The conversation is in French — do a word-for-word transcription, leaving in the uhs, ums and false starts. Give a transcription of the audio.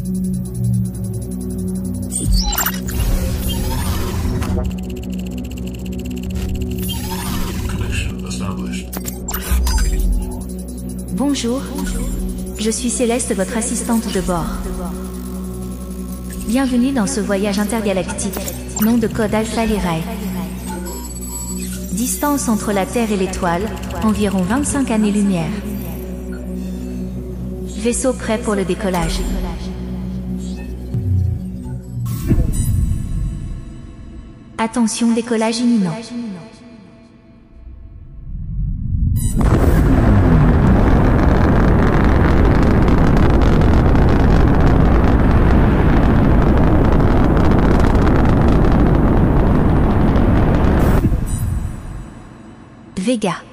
Bonjour, je suis Céleste, votre assistante de bord. Bienvenue dans ce voyage intergalactique, nom de code Alpha Lyrae. Distance entre la Terre et l'étoile, environ vingt-cinq années-lumière. Vaisseau prêt pour le décollage. Attention, décollage imminent. Vega.